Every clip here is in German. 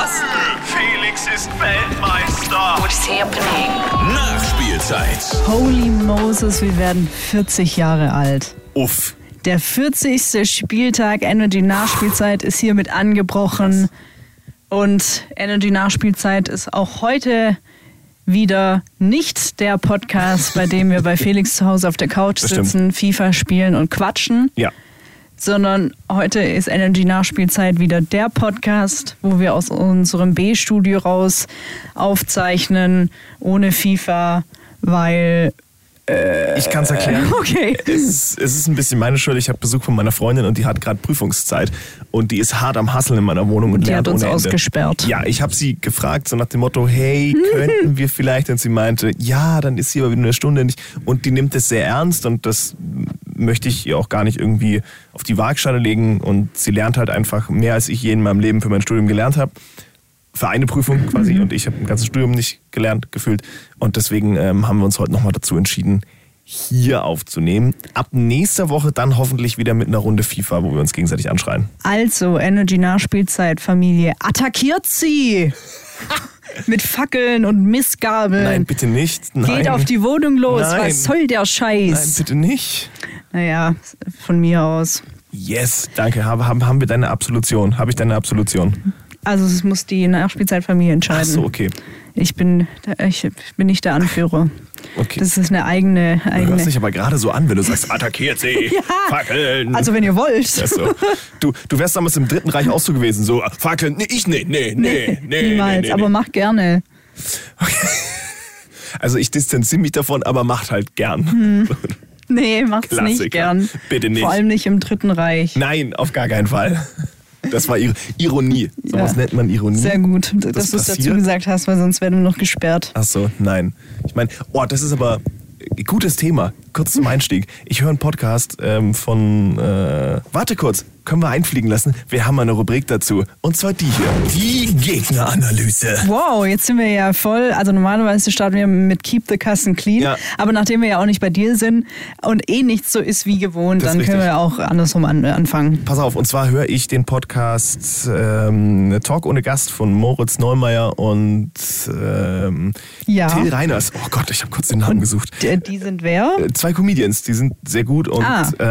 Carsten. Felix ist Weltmeister. What's happening? Nachspielzeit. Holy Moses, wir werden 40 Jahre alt. Uff. Der 40. Spieltag Energy Nachspielzeit ist hiermit angebrochen. Und Energy Nachspielzeit ist auch heute wieder nicht der Podcast, bei dem wir bei Felix zu Hause auf der Couch sitzen, FIFA spielen und quatschen. Ja. Sondern heute ist Energy Nachspielzeit wieder der Podcast, wo wir aus unserem B-Studio raus aufzeichnen, ohne FIFA, weil... Ich kann es erklären. Okay. Es ist ein bisschen meine Schuld. Ich habe Besuch von meiner Freundin und die hat gerade Prüfungszeit. Und die ist hart am Hasseln in meiner Wohnung und lernt ohne Ende. Die hat uns ausgesperrt. Ja, ich habe sie gefragt, so nach dem Motto, hey, könnten wir vielleicht? Und sie meinte, ja, dann ist sie aber wieder eine Stunde nicht. Und die nimmt es sehr ernst und das möchte ich ihr auch gar nicht irgendwie auf die Waagschale legen. Und sie lernt halt einfach mehr, als ich je in meinem Leben für mein Studium gelernt habe. Für eine Prüfung quasi und ich habe ein ganzes Studium nicht gelernt, gefühlt. Und deswegen haben wir uns heute nochmal dazu entschieden, hier aufzunehmen. Ab nächster Woche dann hoffentlich wieder mit einer Runde FIFA, wo wir uns gegenseitig anschreien. Also, Energy Nachspielzeit, Familie, attackiert sie! Mit Fackeln und Missgabeln. Nein, bitte nicht. Nein. Geht auf die Wohnung los. Nein. Was soll der Scheiß? Nein, bitte nicht. Naja, von mir aus. Yes, danke. Haben wir deine Absolution? Habe ich deine Absolution? Also es muss die Nachspielzeitfamilie entscheiden. Ach so, okay. Ich bin nicht der Anführer. Okay. Das ist eine eigene... Du hörst dich aber gerade so an, wenn du sagst, attackiert sie, Ja. Fackeln. Also wenn ihr wollt. Ach so. Du wärst damals im Dritten Reich auch so gewesen, so Fackeln, nee. Niemals, aber mach gerne. Okay. Also ich distanziere mich davon, aber macht halt gern. Nee, macht's Klassiker. nicht gern. Bitte nicht. Vor allem nicht im Dritten Reich. Nein, auf gar keinen Fall. Das war Ironie. So was nennt man Ironie. Sehr gut, dass du es dazu gesagt hast, weil sonst werden wir noch gesperrt. Ach so, nein. Ich meine, das ist aber ein gutes Thema. Kurz zum Einstieg. Ich höre einen Podcast von... warte kurz, können wir einfliegen lassen? Wir haben eine Rubrik dazu. Und zwar die hier. Die Gegneranalyse. Wow, jetzt sind wir ja voll. Also normalerweise starten wir mit Keep the Kassen Clean. Ja. Aber nachdem wir ja auch nicht bei dir sind und nichts so ist wie gewohnt, Das ist dann können richtig. wir auch andersrum anfangen. Pass auf, und zwar höre ich den Podcast Talk ohne Gast von Moritz Neumeier und Ja. Till Reiners. Oh Gott, ich habe kurz den Namen gesucht. Die sind wer? 2 Comedians, die sind sehr gut und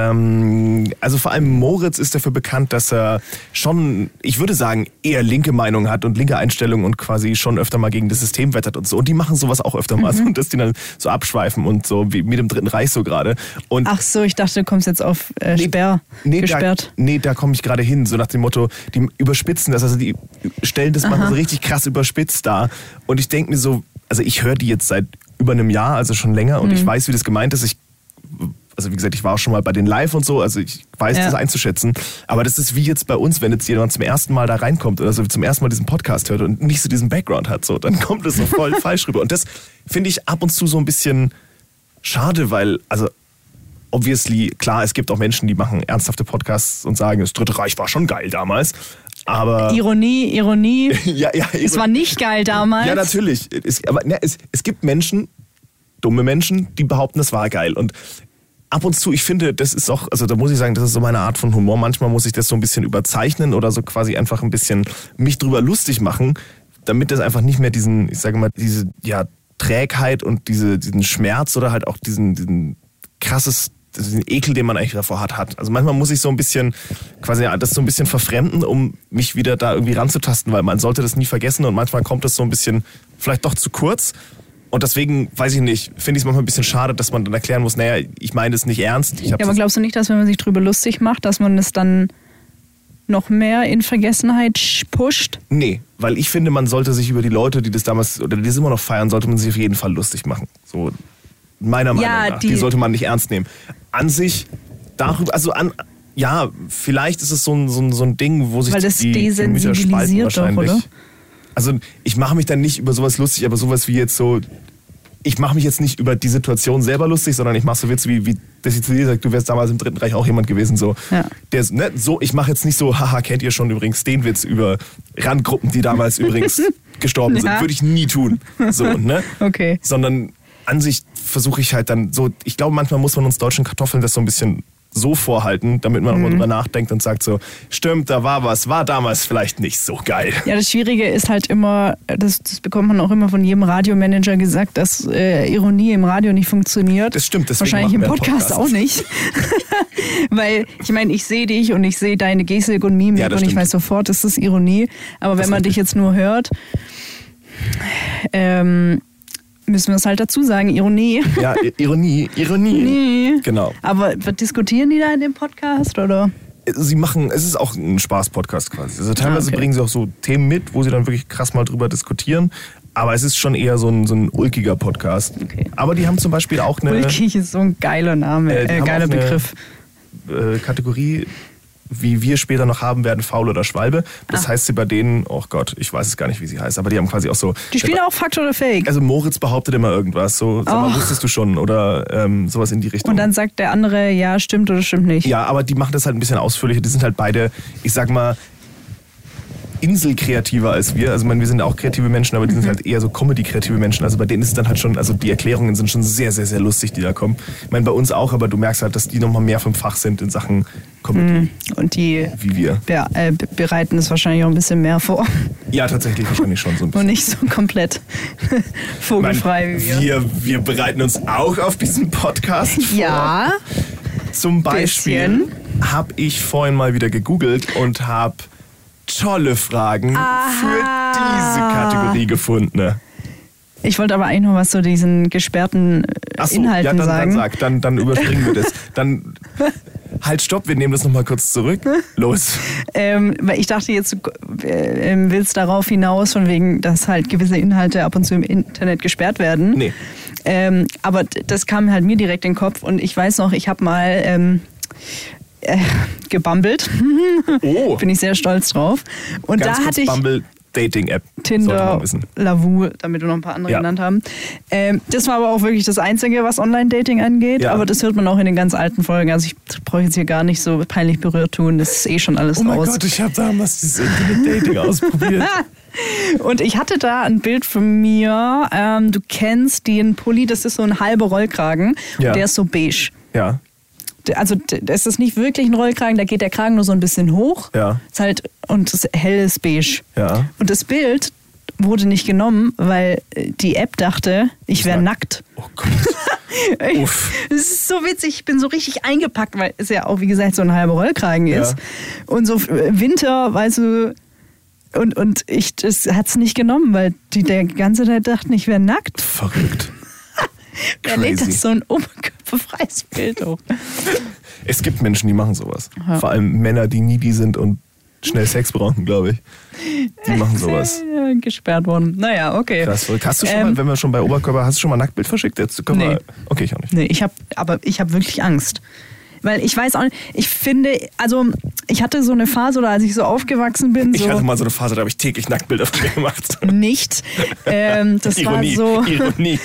also vor allem Moritz ist dafür bekannt, dass er schon, ich würde sagen, eher linke Meinung hat und linke Einstellungen und quasi schon öfter mal gegen das System wettert und so. Und die machen sowas auch öfter mal, so, dass die dann so abschweifen und so wie mit dem Dritten Reich so gerade. Und Ach so, ich dachte, du kommst jetzt auf gesperrt. Da komme ich gerade hin, so nach dem Motto, die überspitzen das, also die stellen das mal so richtig krass überspitzt dar. Und ich denke mir so, also ich höre die jetzt seit über einem Jahr, also schon länger und ich weiß, wie das gemeint ist. Also wie gesagt, ich war auch schon mal bei den Live und so, also ich weiß das einzuschätzen. Aber das ist wie jetzt bei uns, wenn jetzt jemand zum ersten Mal da reinkommt oder so zum ersten Mal diesen Podcast hört und nicht so diesen Background hat, so, dann kommt es so voll falsch rüber. Und das finde ich ab und zu so ein bisschen schade, weil, also obviously, klar, es gibt auch Menschen, die machen ernsthafte Podcasts und sagen, das Dritte Reich war schon geil damals. Aber Ironie. ja, Es war nicht geil damals. ja, natürlich. Es gibt Menschen, dumme Menschen, die behaupten, das war geil. Und ab und zu, ich finde, das ist auch, also da muss ich sagen, das ist so meine Art von Humor. Manchmal muss ich das so ein bisschen überzeichnen oder so quasi einfach ein bisschen mich drüber lustig machen, damit das einfach nicht mehr diesen, ich sage mal, diese Trägheit und diesen Schmerz oder halt auch diesen diesen Ekel, den man eigentlich davor hat. Also manchmal muss ich so ein bisschen quasi das so ein bisschen verfremden, um mich wieder da irgendwie ranzutasten, weil man sollte das nie vergessen und manchmal kommt das so ein bisschen vielleicht doch zu kurz. Und deswegen, weiß ich nicht, finde ich es manchmal ein bisschen schade, dass man dann erklären muss, naja, ich meine das nicht ernst. Aber glaubst du nicht, dass wenn man sich drüber lustig macht, dass man es dann noch mehr in Vergessenheit pusht? Nee, weil ich finde, man sollte sich über die Leute, die das damals oder die das immer noch feiern, sollte man sich auf jeden Fall lustig machen. So meiner Meinung nach. Die sollte man nicht ernst nehmen. An sich, darüber, vielleicht ist es so ein Ding, wo sich weil das die Gemüter spalten wahrscheinlich. doch, oder? Also ich mache mich dann nicht über sowas lustig, aber sowas wie jetzt so, ich mache mich jetzt nicht über die Situation selber lustig, sondern ich mache so Witze wie dass ich zu dir sage, du wärst damals im Dritten Reich auch jemand gewesen. So. Ja. Ich mache jetzt nicht so, haha, kennt ihr schon übrigens den Witz über Randgruppen, die damals übrigens gestorben sind. Würde ich nie tun. So, ne? Okay. Sondern an sich versuche ich halt dann so, ich glaube, manchmal muss man uns deutschen Kartoffeln das so ein bisschen so vorhalten, damit man auch mal drüber nachdenkt und sagt so, stimmt, da war was, war damals vielleicht nicht so geil. Ja, das Schwierige ist halt immer, das bekommt man auch immer von jedem Radiomanager gesagt, dass Ironie im Radio nicht funktioniert. Das stimmt, deswegen wahrscheinlich im machen wir einen Podcast auch nicht. Weil, ich meine, ich sehe dich und ich sehe deine Gestik und Mimik und ich weiß sofort, das ist Ironie. Aber wenn man dich jetzt nur hört, müssen wir es halt dazu sagen, Ironie. Ja, Ironie. Nee. Genau. Aber diskutieren die da in dem Podcast, oder? Es ist auch ein Spaß-Podcast quasi. Also teilweise bringen sie auch so Themen mit, wo sie dann wirklich krass mal drüber diskutieren. Aber es ist schon eher so ein ulkiger Podcast. Okay. Aber die haben zum Beispiel auch eine... Ulkig ist so ein geiler Name, geiler Begriff. Kategorie, wie wir später noch haben werden, Faul oder Schwalbe. Das heißt sie bei denen, oh Gott, ich weiß es gar nicht, wie sie heißt, aber die haben quasi auch so... Die spielen auch Fakt oder Fake? Also Moritz behauptet immer irgendwas, so, sag mal, wusstest du schon oder sowas in die Richtung. Und dann sagt der andere, ja, stimmt oder stimmt nicht. Ja, aber die machen das halt ein bisschen ausführlicher. Die sind halt beide, ich sag mal, inselkreativer als wir. Also ich meine, wir sind auch kreative Menschen, aber die sind halt eher so Comedy-kreative Menschen. Also bei denen ist es dann halt schon, also die Erklärungen sind schon sehr, sehr, sehr lustig, die da kommen. Ich meine, bei uns auch, aber du merkst halt, dass die nochmal mehr vom Fach sind in Sachen Comedy. Und die wie wir. Bereiten es wahrscheinlich auch ein bisschen mehr vor. Ja, tatsächlich wahrscheinlich schon so ein bisschen. Und nicht so komplett vogelfrei wie wir. Wir bereiten uns auch auf diesen Podcast vor. Ja. Zum Beispiel habe ich vorhin mal wieder gegoogelt und habe tolle Fragen für diese Kategorie gefunden. Ne? Ich wollte aber eigentlich noch was zu diesen gesperrten Inhalten sagen. Dann überspringen wir das. Dann halt, stopp, wir nehmen das nochmal kurz zurück. Los. Weil ich dachte jetzt, willst darauf hinaus, von wegen, dass halt gewisse Inhalte ab und zu im Internet gesperrt werden. Nee. Aber das kam halt mir direkt in den Kopf und ich weiß noch, ich habe mal... gebummelt. Oh. Bin ich sehr stolz drauf. Und ganz da hatte ich Bumble Dating-App. Tinder, Lavu, damit wir noch ein paar andere genannt haben. Das war aber auch wirklich das Einzige, was Online-Dating angeht. Ja. Aber das hört man auch in den ganz alten Folgen. Also ich brauche jetzt hier gar nicht so peinlich berührt tun. Das ist eh schon alles raus. Oh mein Gott, ich habe damals dieses Internet-Dating ausprobiert. Und ich hatte da ein Bild von mir. Du kennst den Pulli, das ist so ein halber Rollkragen. Ja. Und der ist so beige. Ja. Also das ist nicht wirklich ein Rollkragen, da geht der Kragen nur so ein bisschen hoch. Ja. Ist halt, und das helles Beige. Ja. Und das Bild wurde nicht genommen, weil die App dachte, ich wäre nackt. Oh Gott. Uff. Das ist so witzig, ich bin so richtig eingepackt, weil es ja auch, wie gesagt, so ein halber Rollkragen ist. Und so Winter, weißt du, und das hat es nicht genommen, weil die der ganze Zeit dachten, ich wäre nackt. Verrückt. Wer lädt das so ein oberkörperfreies Bild hoch? Es gibt Menschen, die machen sowas. Ja. Vor allem Männer, die needy sind und schnell Sex brauchen, glaube ich. Die machen sowas. Gesperrt worden. Naja, okay. Krass. Hast du schon mal, wenn wir schon bei Oberkörper, hast du schon mal Nacktbild verschickt? Jetzt können wir, okay, ich auch nicht. Nee, ich hab wirklich Angst. Weil ich weiß auch nicht, ich finde, also ich hatte so eine Phase, oder als ich so aufgewachsen bin. Ich hatte mal so eine Phase, da habe ich täglich Nacktbilder von mir gemacht. Nicht. Das Ironie, war so. Ironie.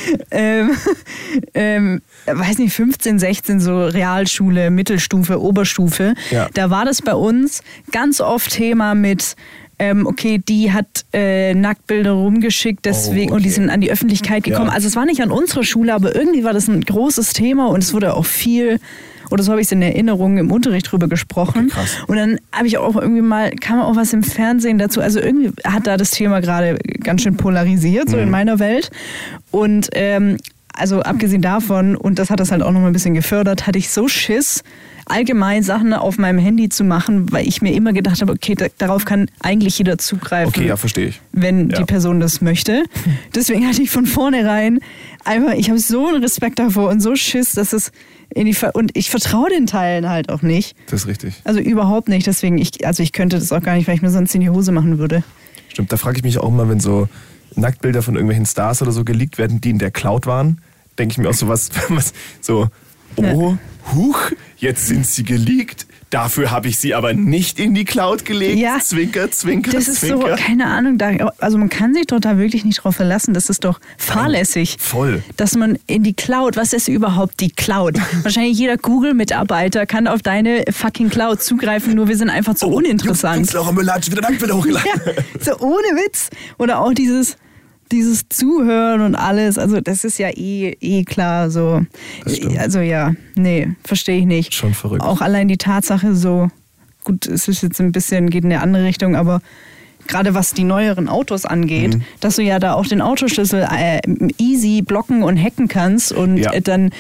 Weiß nicht, 15, 16, so Realschule, Mittelstufe, Oberstufe. Ja. Da war das bei uns ganz oft Thema mit. Okay, die hat Nacktbilder rumgeschickt, deswegen, und die sind an die Öffentlichkeit gekommen. Ja. Also es war nicht an unserer Schule, aber irgendwie war das ein großes Thema und es wurde auch viel, oder so habe ich es in Erinnerung, im Unterricht drüber gesprochen. Okay, krass. Und dann habe ich auch irgendwie mal, kam auch was im Fernsehen dazu. Also irgendwie hat da das Thema gerade ganz schön polarisiert, so in meiner Welt. Und also abgesehen davon, und das hat das halt auch noch mal ein bisschen gefördert, hatte ich so Schiss, allgemein Sachen auf meinem Handy zu machen, weil ich mir immer gedacht habe, okay, darauf kann eigentlich jeder zugreifen. Okay, ja, verstehe ich. Wenn die Person das möchte. Deswegen hatte ich von vornherein einfach, ich habe so einen Respekt davor und so Schiss, dass es und ich vertraue den Teilen halt auch nicht. Das ist richtig. Also überhaupt nicht, deswegen, ich könnte das auch gar nicht, weil ich mir sonst in die Hose machen würde. Stimmt, da frage ich mich auch mal, wenn so Nacktbilder von irgendwelchen Stars oder so geleakt werden, die in der Cloud waren, denke ich mir auch so was so, huch, jetzt sind sie geleakt. Dafür habe ich sie aber nicht in die Cloud gelegt. Ja, zwinker, zwinker, das ist zwinker. So, keine Ahnung, also man kann sich doch da wirklich nicht drauf verlassen. Das ist doch fahrlässig. Voll. Dass man in die Cloud, was ist überhaupt die Cloud? Wahrscheinlich jeder Google-Mitarbeiter kann auf deine fucking Cloud zugreifen, nur wir sind einfach zu uninteressant. Laura Müller hat wieder Nacktbilder hochgeladen. Ja, so ohne Witz. Oder auch dieses dieses Zuhören und alles, also das ist ja eh klar so. Also ja, nee, verstehe ich nicht. Schon verrückt. Auch allein die Tatsache so, gut, es ist jetzt ein bisschen, geht in eine andere Richtung, aber gerade was die neueren Autos angeht, dass du ja da auch den Autoschlüssel easy blocken und hacken kannst und dann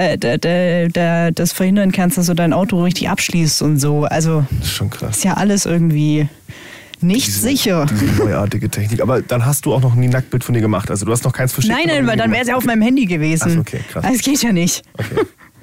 das verhindern kannst, dass du dein Auto richtig abschließt und so. Also das ist schon krass. Ist ja alles irgendwie nicht sicher. Diese neuartige Technik. Aber dann hast du auch noch nie ein Nacktbild von dir gemacht. Also du hast noch keins verschickt. Nein, weil dann wäre es ja auf meinem Handy gewesen. Ach, okay, krass. Das geht ja nicht. Okay.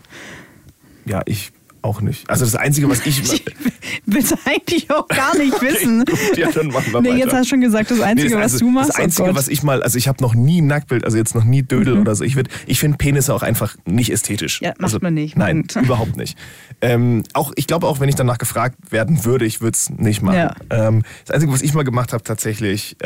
Ja, ich auch nicht. Also das Einzige, was ich will es eigentlich auch gar nicht wissen. Gut, ja, dann machen wir weiter. Jetzt hast du schon gesagt, das Einzige, was du machst. Das Einzige, was ich mal, also ich habe noch nie ein Nacktbild, also jetzt noch nie Dödel oder so. Ich finde Penisse auch einfach nicht ästhetisch. Ja, macht man nicht. Nein, überhaupt nicht. Ich glaube auch, wenn ich danach gefragt werden würde, ich würde es nicht machen. Ja. Das Einzige, was ich mal gemacht habe tatsächlich,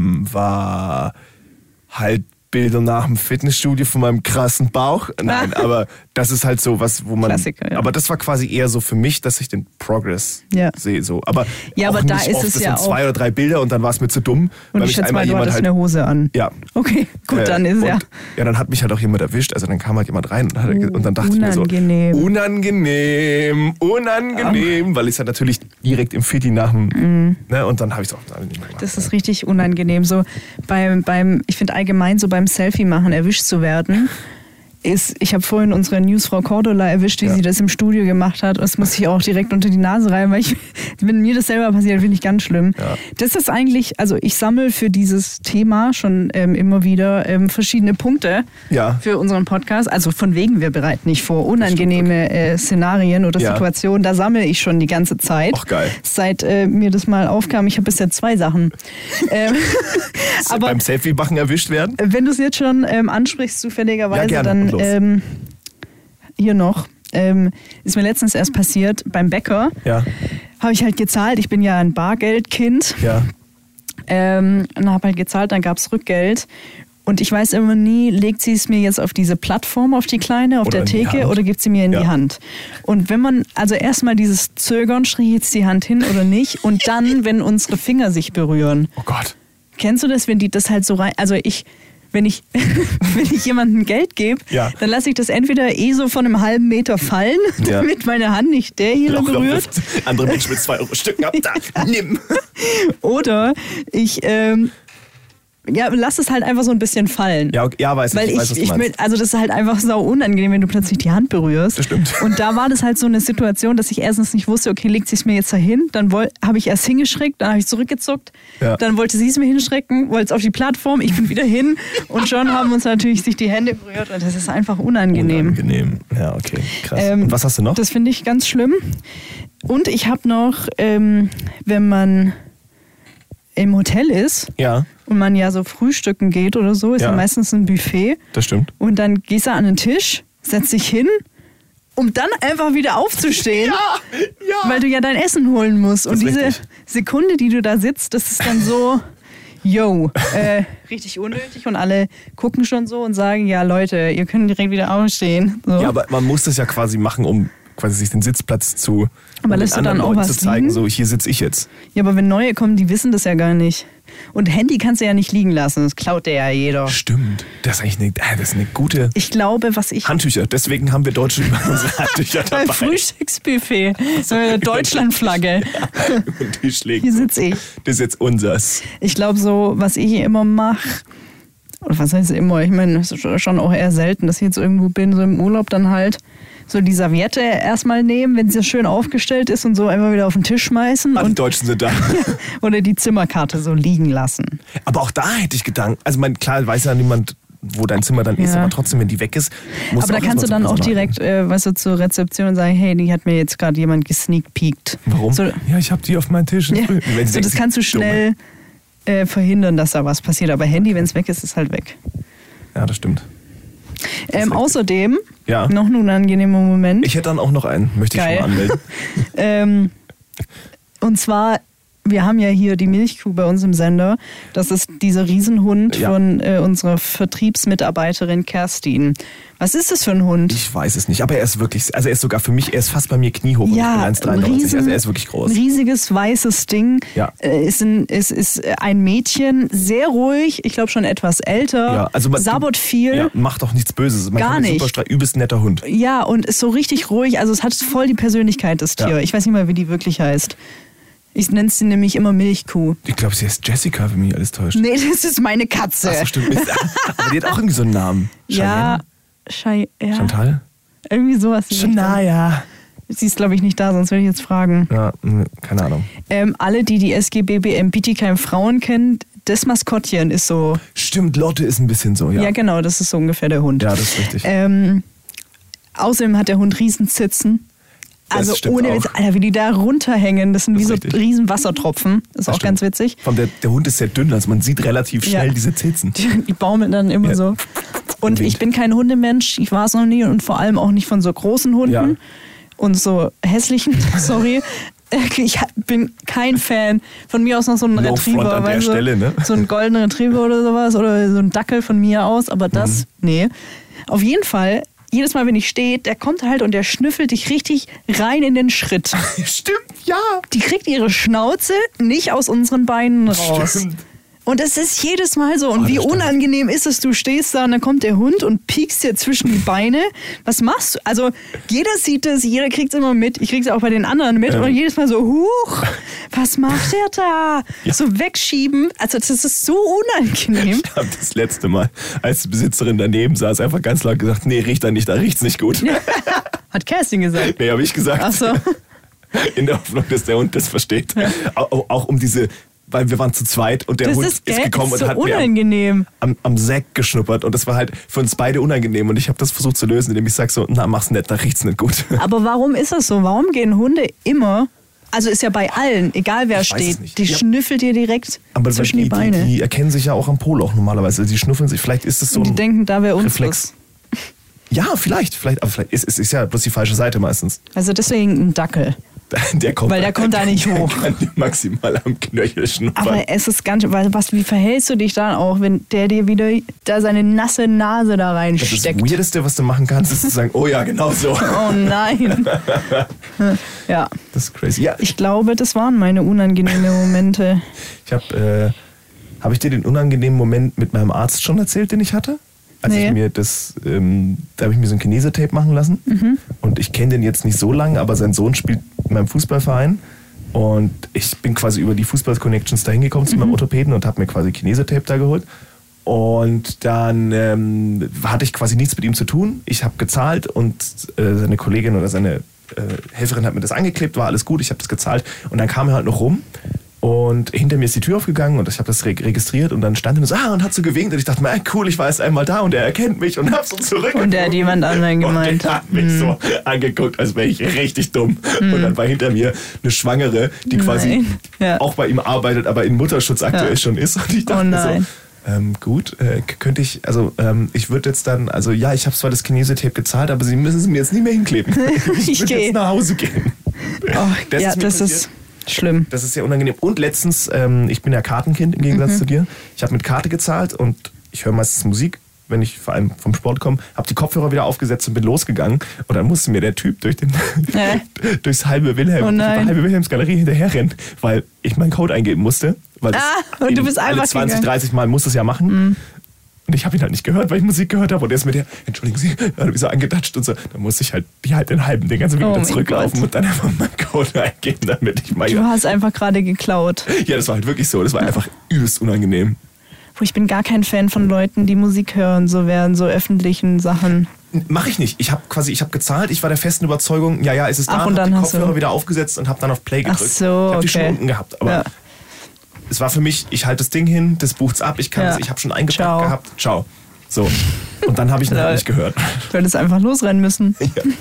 war halt Bilder nach dem Fitnessstudio von meinem krassen Bauch. Nein, aber das ist halt so was, wo man... Klassiker, ja. Aber das war quasi eher so für mich, dass ich den Progress sehe. So. Aber ja, auch aber da nicht ist oft. es Das ja sind 2 oder 3 Bilder und dann war es mir zu dumm. Und ich schätze mal, du hattest eine Hose an. Ja. Okay, gut, dann ist ja... Ja, dann hat mich halt auch jemand erwischt. Also dann kam halt jemand rein und dann dachte ich mir so... Unangenehm, weil ich es halt natürlich direkt im Fitti nach dem... Ne, und dann habe ich es auch nicht mehr gemacht. Das ist richtig unangenehm. So ich finde allgemein so beim Selfie machen erwischt zu werden, ich habe vorhin unsere Newsfrau Cordula erwischt, wie sie das im Studio gemacht hat. Das muss ich auch direkt unter die Nase reiben, weil wenn mir das selber passiert, finde ich ganz schlimm. Ja. Das ist eigentlich, also ich sammle für dieses Thema schon immer wieder verschiedene Punkte für unseren Podcast. Also von wegen, wir bereiten nicht vor unangenehme Szenarien oder Situationen. Da sammle ich schon die ganze Zeit. Ach geil. Seit mir das mal aufkam. Ich habe bisher 2 Sachen. Aber beim Selfie machen erwischt werden? Wenn du es jetzt schon ansprichst, zufälligerweise, dann hier noch, ist mir letztens erst passiert, beim Bäcker habe ich halt gezahlt, ich bin ja ein Bargeldkind und habe halt gezahlt, dann gab es Rückgeld und ich weiß immer nie, legt sie es mir jetzt auf diese Plattform, auf die kleine, auf der Theke oder gibt sie mir in die Hand? Und wenn man, also erstmal dieses Zögern, schrie jetzt die Hand hin oder nicht und dann, wenn unsere Finger sich berühren. Oh Gott. Kennst du das, wenn die das halt so rein, also wenn ich jemandem Geld gebe, dann lasse ich das entweder so von einem halben Meter fallen, damit meine Hand nicht der hier berührt. Andere Menschen mit 2 Euro Stücken ab, da, nimm. Oder ich lass es halt einfach so ein bisschen fallen. Ja, weiß ich. Was du meinst. Also das ist halt einfach sau unangenehm, wenn du plötzlich die Hand berührst. Das stimmt. Und da war das halt so eine Situation, dass ich erstens nicht wusste, okay, legt sie es mir jetzt dahin? Dann habe ich erst hingeschreckt, dann habe ich zurückgezuckt. Ja. Dann wollte sie es mir hinschrecken, wollte es auf die Plattform, ich bin wieder hin. Und schon haben uns natürlich sich die Hände berührt. Und das ist einfach unangenehm. Ja, okay, krass. Und was hast du noch? Das finde ich ganz schlimm. Und ich habe noch, wenn man im Hotel ist und man ja so frühstücken geht oder so, ist ja meistens ein Buffet. Das stimmt. Und dann gehst du an den Tisch, setzt dich hin, um dann einfach wieder aufzustehen, weil du ja dein Essen holen musst. Und diese Sekunde, die du da sitzt, das ist dann so, richtig unnötig und alle gucken schon so und sagen, ja Leute, ihr könnt direkt wieder aufstehen. So. Ja, aber man muss das ja quasi machen, um quasi sich den Sitzplatz zu zeigen, so hier sitze ich jetzt. Ja, aber wenn neue kommen, die wissen das ja gar nicht. Und Handy kannst du ja nicht liegen lassen, das klaut dir ja jeder. Stimmt, das ist eigentlich eine gute... Ich glaube, Handtücher, deswegen haben wir Deutsche über unsere Handtücher dabei. Frühstücksbuffet, so eine Deutschlandflagge. Und die schlägt. Hier sitze ich. Das ist jetzt unsers. Ich glaube so, was ich immer mache, oder was heißt immer, ich meine, es ist schon auch eher selten, dass ich jetzt irgendwo bin, so im Urlaub dann halt so die Serviette erstmal nehmen, wenn sie schön aufgestellt ist und so einfach wieder auf den Tisch schmeißen. Die Deutschen sind da. Oder die Zimmerkarte so liegen lassen. Aber auch da hätte ich gedacht, also klar weiß ja niemand, wo dein Zimmer dann ist, aber trotzdem, wenn die weg ist, muss aber da kannst du dann auch direkt, zur Rezeption und sagen, hey, die hat mir jetzt gerade jemand gesneakpeakt. Warum? So, ja, ich habe die auf meinem Tisch. Ja. So, das kannst du schnell verhindern, dass da was passiert. Aber Handy, wenn es weg ist, ist halt weg. Ja, das stimmt. Außerdem, noch ein unangenehmer Moment. Ich hätte dann auch noch einen, möchte ich schon mal anmelden. Und zwar wir haben ja hier die Milchkuh bei uns im Sender. Das ist dieser Riesenhund von unserer Vertriebsmitarbeiterin Kerstin. Was ist das für ein Hund? Ich weiß es nicht, aber er ist wirklich, also er ist sogar für mich, er ist fast bei mir kniehoch und ich bin 1,93, also er ist wirklich groß. Ein riesiges weißes Ding. Ja. Es ist ein Mädchen, sehr ruhig, ich glaube schon etwas älter, Ja, also sabbert viel. Ja, macht auch nichts Böses. Gar nicht. Super übelst netter Hund. Ja, und ist so richtig ruhig, also es hat voll die Persönlichkeit, das Tier. Ja. Ich weiß nicht mal, wie die wirklich heißt. Ich nenne sie nämlich immer Milchkuh. Ich glaube, sie heißt Jessica, wenn mich alles täuscht. Nee, das ist meine Katze. Ach so, stimmt. Aber die hat auch irgendwie so einen Namen. Ja, ja. Chantal? Irgendwie sowas. Shania. Sie ist, glaube ich, nicht da, sonst würde ich jetzt fragen. Ja, keine Ahnung. Alle, die SGBBM Bietigheim Frauen kennen, das Maskottchen ist so... Stimmt, Lotte ist ein bisschen so, ja. Ja, genau, das ist so ungefähr der Hund. Ja, das ist richtig. Außerdem hat der Hund Riesenzitzen. Also ohne Witz, Alter, wie die da runterhängen, das sind wie so riesen Wassertropfen. Das ist auch ganz witzig. Vor allem der Hund ist sehr dünn, also man sieht relativ schnell diese Zitzen. Die baumeln dann immer so. Und ich bin kein Hundemensch, ich war es noch nie und vor allem auch nicht von so großen Hunden und so hässlichen, sorry. Ich bin kein Fan. Von mir aus noch so ein Retriever, an der Stelle, ne? So ein goldener Retriever oder sowas oder so ein Dackel von mir aus, aber das, nee. Auf jeden Fall, jedes Mal, wenn ich stehe, der kommt halt und der schnüffelt dich richtig rein in den Schritt. Stimmt, ja. Die kriegt ihre Schnauze nicht aus unseren Beinen raus. Stimmt. Und es ist jedes Mal so. Und wie unangenehm ist es, du stehst da und dann kommt der Hund und piekst dir zwischen die Beine. Was machst du? Also jeder sieht das, jeder kriegt es immer mit. Ich krieg's auch bei den anderen mit. Und jedes Mal so, huch, was macht der da? Ja. So wegschieben. Also das ist so unangenehm. Ich habe das letzte Mal, als die Besitzerin daneben saß, einfach ganz laut gesagt, nee, riecht da nicht, da riecht's nicht gut. Hat Kerstin gesagt? Nee, habe ich gesagt. Ach so. In der Hoffnung, dass der Hund das versteht. Ja. Auch um diese... Weil wir waren zu zweit und der Hund ist gekommen und hat unangenehm. mir am Sack geschnuppert. Und das war halt für uns beide unangenehm. Und ich habe das versucht zu lösen, indem ich sage so, na, mach's nicht, da riecht's nicht gut. Aber warum ist das so? Warum gehen Hunde immer, also ist ja bei allen, egal wer steht, die schnüffelt dir direkt zwischen die Beine. Die erkennen sich ja auch am Poloch normalerweise. Die schnuffeln sich, vielleicht ist es so die denken, da wäre uns Reflex. Ja, vielleicht, aber vielleicht ist ja bloß die falsche Seite meistens. Also deswegen ein Dackel. Der kommt da nicht hoch. Der kann maximal am Knöchel schnuppern. Aber es ist ganz, wie verhältst du dich dann auch, wenn der dir wieder da seine nasse Nase da reinsteckt? Das Weirdeste, was du machen kannst, ist zu sagen, oh ja, genau so. Oh nein. Ja. Das ist crazy. Ja. Ich glaube, das waren meine unangenehmen Momente. Hab ich dir den unangenehmen Moment mit meinem Arzt schon erzählt, den ich hatte? Als ich mir da habe ich mir so ein Kinesietape machen lassen. Und ich kenne den jetzt nicht so lange, aber sein Sohn spielt in meinem Fußballverein. Und ich bin quasi über die Fußball-Connections da hingekommen zu meinem Orthopäden und habe mir quasi Kinesietape da geholt. Und dann hatte ich quasi nichts mit ihm zu tun. Ich habe gezahlt und seine Kollegin oder seine Helferin hat mir das angeklebt, war alles gut, ich habe das gezahlt. Und dann kam er halt noch rum. Und hinter mir ist die Tür aufgegangen und ich habe das registriert und dann stand er so, und hat so gewinkt und ich dachte, cool, ich war jetzt einmal da und er erkennt mich und hab so zurück. Und der hat jemand anderen gemeint. Und der hat mich so angeguckt, als wäre ich richtig dumm. Und dann war hinter mir eine Schwangere, die quasi auch bei ihm arbeitet, aber in Mutterschutz aktuell schon ist. Und ich dachte mir so, gut, könnte ich, also ich würde jetzt dann, also ja, ich habe zwar das Kinesietape gezahlt, aber Sie müssen es mir jetzt nicht mehr hinkleben. Ich würde jetzt nach Hause gehen. Das ist schlimm. Das ist sehr unangenehm. Und letztens, ich bin ja Kartenkind im Gegensatz zu dir. Ich habe mit Karte gezahlt und ich höre meistens Musik, wenn ich vor allem vom Sport komme. Habe die Kopfhörer wieder aufgesetzt und bin losgegangen. Und dann musste mir der Typ durchs halbe Wilhelmsgalerie hinterherrennen, weil ich meinen Code eingeben musste. Weil und du bist einfach alle 20, 30 Mal musst du es ja machen. Und ich habe ihn halt nicht gehört, weil ich Musik gehört habe. Und er ist mit der, entschuldigen Sie, wie so angedatscht und so. Dann musste ich halt den halben, den ganzen Weg wieder zurücklaufen und dann einfach meinen Code eingeben, damit ich mal... Du hast einfach gerade geklaut. Ja, das war halt wirklich so. Das war einfach übelst unangenehm. Ich bin gar kein Fan von Leuten, die Musik hören, so während so öffentlichen Sachen. Mache ich nicht. Ich habe gezahlt. Ich war der festen Überzeugung, es ist da. Und dann habe die Kopfhörer wieder aufgesetzt und habe dann auf Play gedrückt. Ach so, ich habe die schon unten gehabt, aber... Es war für mich, ich halte das Ding hin, das bucht's ab, ich habe schon eingepackt gehabt, ciao. So. Und dann habe ich ihn halt nicht gehört. Du hättest einfach losrennen müssen.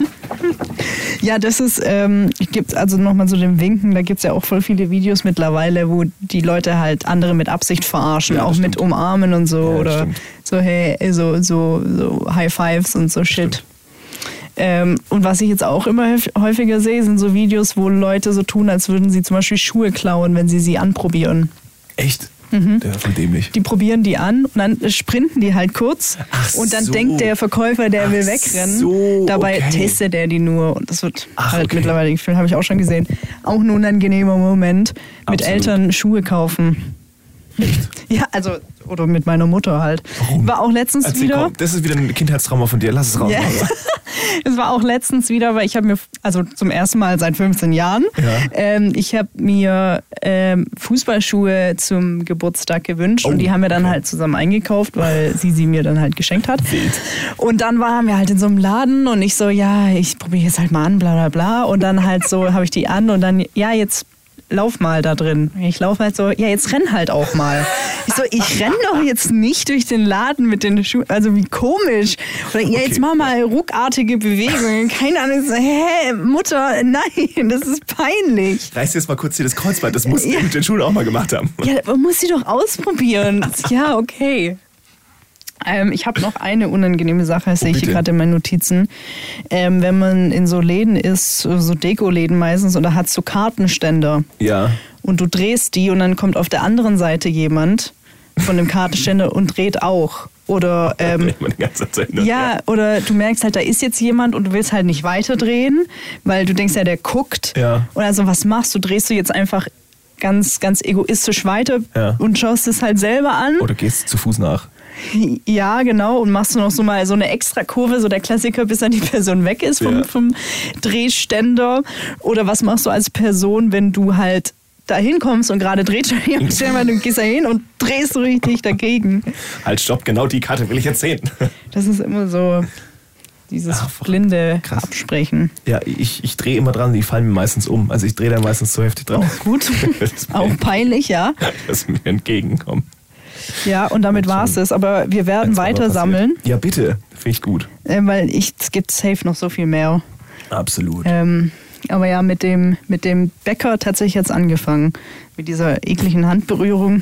Ja, das ist, gibt also nochmal so dem Winken, da gibt es ja auch voll viele Videos mittlerweile, wo die Leute halt andere mit Absicht verarschen, auch mit Umarmen und so, oder so, hey, so High Fives und so Shit. Und was ich jetzt auch immer häufiger sehe, sind so Videos, wo Leute so tun, als würden sie zum Beispiel Schuhe klauen, wenn sie anprobieren. Echt? Der voll dämlich. Die probieren die an und dann sprinten die halt kurz. Und dann denkt der Verkäufer, der will wegrennen. So, Dabei testet er die nur. Und das wird mittlerweile, den Film habe ich auch schon gesehen, auch ein unangenehmer Moment. Mit Eltern Schuhe kaufen. Echt? Ja, also, oder mit meiner Mutter halt. Warum? War auch letztens wieder. Komm, das ist wieder ein Kindheitstrauma von dir. Lass es raus. Ja. Es war auch letztens wieder, weil ich habe mir, also zum ersten Mal seit 15 Jahren, ich habe mir Fußballschuhe zum Geburtstag gewünscht und die haben wir dann halt zusammen eingekauft, weil sie mir dann halt geschenkt hat. Und dann waren wir halt in so einem Laden und ich so, ja, ich probiere jetzt halt mal an, bla bla bla. Und dann halt so habe ich die an und dann, ja, jetzt lauf mal da drin. Ich laufe halt so, ja, jetzt renn halt auch mal. Ich so, ich renn doch jetzt nicht durch den Laden mit den Schuhen, also wie komisch. Oder ja, jetzt mach mal ruckartige Bewegungen. Keine Ahnung, so, hä, Mutter, nein, das ist peinlich. Reiß jetzt mal kurz hier das Kreuzband, das musst du mit den Schuhen auch mal gemacht haben. Ja, man muss sie doch ausprobieren. Ja, okay. Ich habe noch eine unangenehme Sache, das sehe ich hier gerade in meinen Notizen. Wenn man in so Läden ist, so Deko-Läden meistens, und da hat so Kartenständer. Ja. Und du drehst die und dann kommt auf der anderen Seite jemand von dem Kartenständer und dreht auch. Oder oder du merkst halt, da ist jetzt jemand und du willst halt nicht weiterdrehen, weil du denkst ja, der guckt. Ja. Und also was machst du? Drehst du jetzt einfach ganz, ganz egoistisch weiter und schaust es halt selber an? Oder gehst zu Fuß nach? Ja, genau. Und machst du noch so mal so eine extra Kurve, so der Klassiker, bis dann die Person weg ist vom Drehständer. Oder was machst du als Person, wenn du halt da hinkommst und gerade dreht schon jemand, du gehst da hin und drehst so richtig dagegen. Halt, stopp, genau die Karte will ich jetzt sehen. Das ist immer so dieses blinde Absprechen. Ja, ich drehe immer dran, die fallen mir meistens um. Also ich drehe da meistens so heftig dran. Auch gut. Auch peinlich, ja. Dass mir entgegenkommen. Ja, und damit war es. Aber wir werden weiter sammeln. Ja, bitte. Finde ich gut. Weil es gibt safe noch so viel mehr. Absolut. Aber ja, mit dem Bäcker tatsächlich jetzt angefangen. Mit dieser ekligen Handberührung.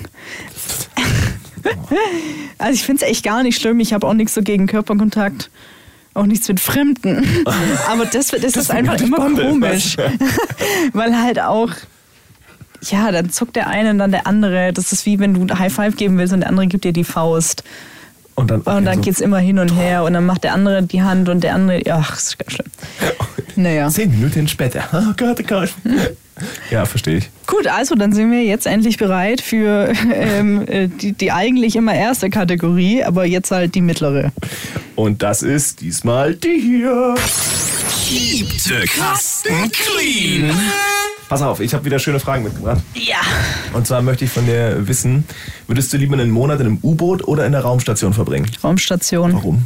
Also ich finde es echt gar nicht schlimm. Ich habe auch nichts so gegen Körperkontakt. Auch nichts mit Fremden. Aber das ist einfach immer komisch. Weil halt auch... Ja, dann zuckt der eine und dann der andere. Das ist wie wenn du High Five geben willst und der andere gibt dir die Faust. Und dann geht's immer hin und her und dann macht der andere die Hand und der andere... Ach, das ist ganz schlimm. Naja. 10 Minuten später. Oh Gott, oh Gott. Ja, verstehe ich. Gut, also dann sind wir jetzt endlich bereit für die eigentlich immer erste Kategorie, aber jetzt halt die mittlere. Und das ist diesmal die hier. Keep the Kasten clean. Pass auf, ich habe wieder schöne Fragen mitgebracht. Ja. Und zwar möchte ich von dir wissen, würdest du lieber einen Monat in einem U-Boot oder in der Raumstation verbringen? Raumstation. Warum?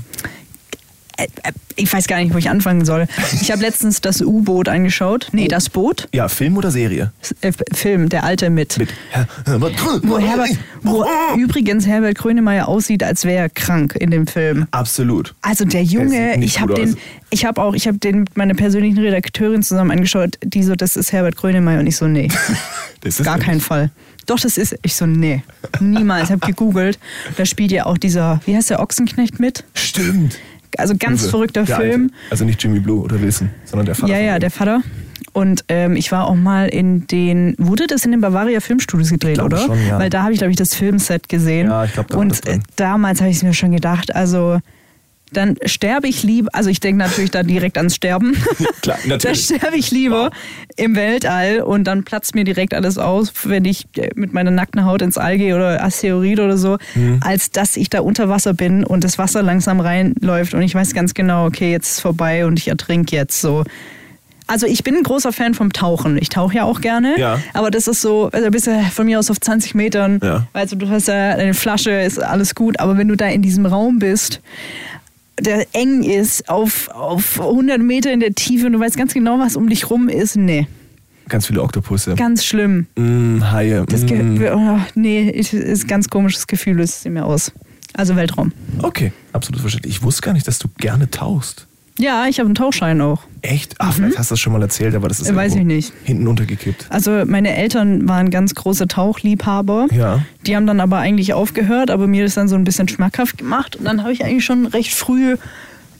Ich weiß gar nicht, wo ich anfangen soll. Ich habe letztens das U-Boot angeschaut. Nee, das Boot. Ja, Film oder Serie? Film, der alte mit Herbert Grönemeyer. Wo übrigens Herbert Grönemeyer aussieht, als wäre er krank in dem Film. Absolut. Also der Junge, ich habe den mit meiner persönlichen Redakteurin zusammen angeschaut, die so, das ist Herbert Grönemeyer und ich so, nee. Das ist gar kein Fall. Doch, das ist, ich so, nee, niemals. Ich habe gegoogelt, da spielt ja auch dieser, wie heißt der, Ochsenknecht mit? Stimmt. Also ganz verrückter Film. Alte. Also nicht Jimmy Blue oder Wilson, sondern der Vater. Ja, der Vater. Und ich war auch mal wurde das in den Bavaria Filmstudios gedreht, oder? Schon, ja. Weil da habe ich, glaube ich, das Filmset gesehen. Ja, ich glaube, da war das drin. Damals habe ich es mir schon gedacht, also dann sterbe ich lieber, also ich denke natürlich da direkt ans Sterben. Klar, natürlich. Da sterbe ich lieber im Weltall und dann platzt mir direkt alles aus, wenn ich mit meiner nackten Haut ins All gehe oder Asteroid oder so, als dass ich da unter Wasser bin und das Wasser langsam reinläuft und ich weiß ganz genau, okay, jetzt ist es vorbei und ich ertrinke jetzt so. Also ich bin ein großer Fan vom Tauchen. Ich tauche ja auch gerne, aber das ist so, also bist du von mir aus auf 20 Metern, also du hast ja eine Flasche, ist alles gut, aber wenn du da in diesem Raum bist, der eng ist, auf 100 Meter in der Tiefe und du weißt ganz genau, was um dich rum ist, nee. Ganz viele Oktopusse. Ganz schlimm. Haie. Nee, ist ein ganz komisches Gefühl, löst es in mir aus. Also Weltraum. Okay, absolut verständlich. Ich wusste gar nicht, dass du gerne tauchst. Ja, ich habe einen Tauchschein auch. Echt? Vielleicht hast du das schon mal erzählt, aber das ist weiß ich nicht. Hinten untergekippt. Also meine Eltern waren ganz große Tauchliebhaber. Ja. Die haben dann aber eigentlich aufgehört, aber mir das dann so ein bisschen schmackhaft gemacht. Und dann habe ich eigentlich schon recht früh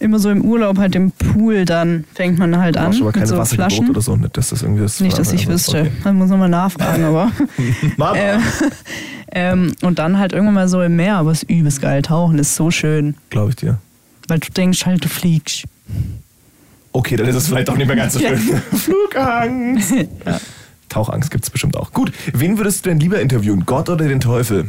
immer so im Urlaub halt im Pool, dann fängt man halt an aber mit keine so Wassergeburt Flaschen. oder so, nicht, dass das irgendwie das Nicht, dass ich wüsste. Okay. Man muss nochmal nachfragen, aber. Mama. Und dann halt irgendwann mal so im Meer, aber es ist übelst geil. Tauchen ist so schön. Glaube ich dir. Weil du denkst halt, du fliegst. Okay, dann ist es vielleicht auch nicht mehr ganz so schön. Flugangst. Ja. Tauchangst gibt es bestimmt auch. Gut, wen würdest du denn lieber interviewen? Gott oder den Teufel?